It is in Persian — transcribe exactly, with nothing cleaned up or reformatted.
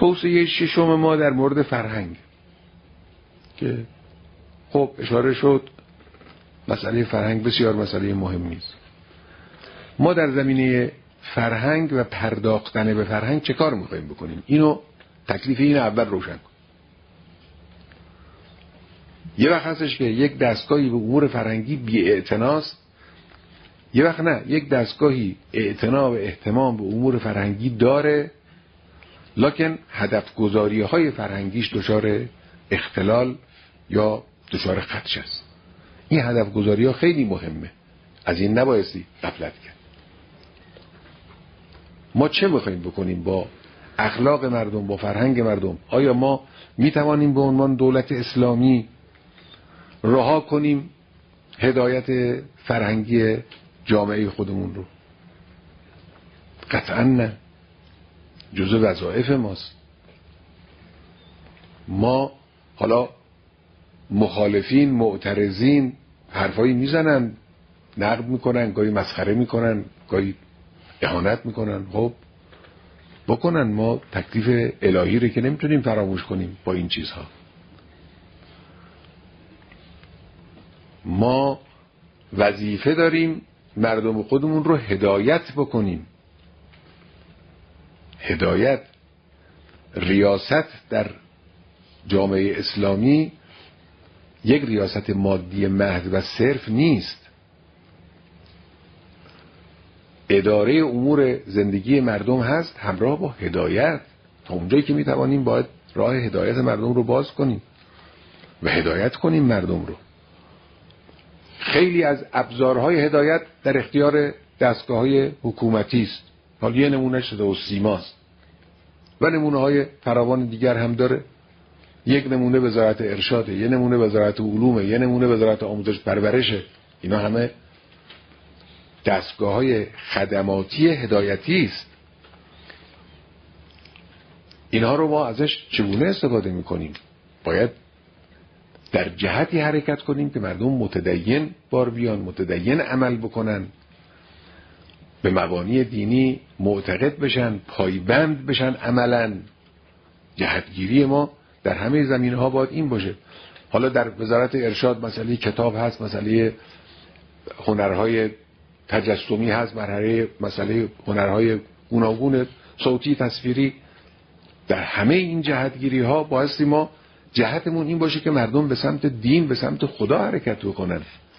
توصیه ششم ما در مورد فرهنگ که خب اشاره شد مسئله فرهنگ بسیار مسئله مهمی است. ما در زمینه فرهنگ و پرداختن به فرهنگ چه کار میخوایم بکنیم؟ اینو تکلیف این اول روشن کن. یه وقت هستش که یک دستگاهی به امور فرهنگی بی‌اعتناست، یه وقت نه، یک دستگاهی اعتنا و اهتمام به امور فرهنگی داره لکن هدف گذاری های فرهنگیش دچار اختلال یا دچار خدش است. این هدف گذاری ها خیلی مهمه، از این نبایستی غفلت کرد. ما چه میخوایم بکنیم با اخلاق مردم، با فرهنگ مردم؟ آیا ما میتوانیم به عنوان دولت اسلامی رها کنیم هدایت فرهنگی جامعه خودمون رو؟ قطعا نه، جزء وظایف ماست. ما حالا مخالفین، معترضین حرفایی میزنن، نقد میکنن، گاهی مسخره میکنن، گاهی اهانت میکنن، خب بکنن، ما تکلیف الهی رو که نمیتونیم فراموش کنیم با این چیزها. ما وظیفه داریم مردم خودمون رو هدایت بکنیم. هدایت، ریاست در جامعه اسلامی یک ریاست مادی محض و صرف نیست. اداره امور زندگی مردم هست همراه با هدایت. تا اونجایی که میتوانیم باید راه هدایت مردم رو باز کنیم و هدایت کنیم مردم رو. خیلی از ابزارهای هدایت در اختیار دستگاه‌های حکومتی است. حالا یه نمونهش صدا و سیماست و نمونه های فراوان دیگر هم داره. یک نمونه وزارت ارشاده، یه نمونه وزارت علومه، یه نمونه وزارت آموزش پرورشه. اینا همه دستگاه‌های خدماتی هدایتی است. اینها رو ما ازش چگونه استفاده می‌کنیم؟ باید در جهتی حرکت کنیم که مردم متدین بار بیان، متدین عمل بکنن، به مبانی دینی معتقد بشن، پایبند بشن عملاً. جهتگیری ما در همه زمینه‌ها باید این باشه. حالا در وزارت ارشاد مسئله کتاب هست، مسئله هنرهای تجسمی هست، مرحله مسئله هنرهای گوناگون صوتی، تصویری. در همه این جهتگیری ها بایستی ما جهتمون این باشه که مردم به سمت دین، به سمت خدا حرکت بکنن،